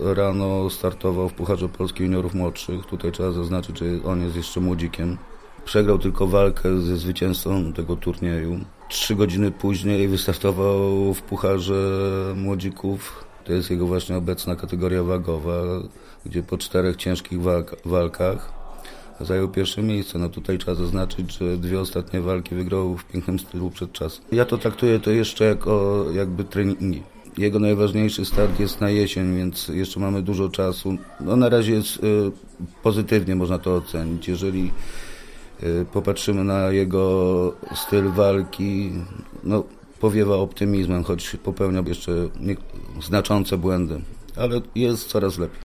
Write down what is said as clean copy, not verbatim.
rano startował w Pucharze Polski Juniorów Młodszych. Tutaj trzeba zaznaczyć, że on jest jeszcze młodzikiem. Przegrał tylko walkę ze zwycięzcą tego turnieju. 3 godziny później wystartował w Pucharze Młodzików. To jest jego właśnie obecna kategoria wagowa, gdzie po 4 ciężkich walkach zajął pierwsze miejsce. No tutaj trzeba zaznaczyć, że 2 ostatnie walki wygrał w pięknym stylu przed czasem. Ja to traktuję to jeszcze jako jakby treningi. Jego najważniejszy start jest na jesień, więc jeszcze mamy dużo czasu. No na razie jest pozytywnie można to ocenić. Jeżeli popatrzymy na jego styl walki, no powiewa optymizmem, choć popełnia jeszcze znaczące błędy, ale jest coraz lepiej.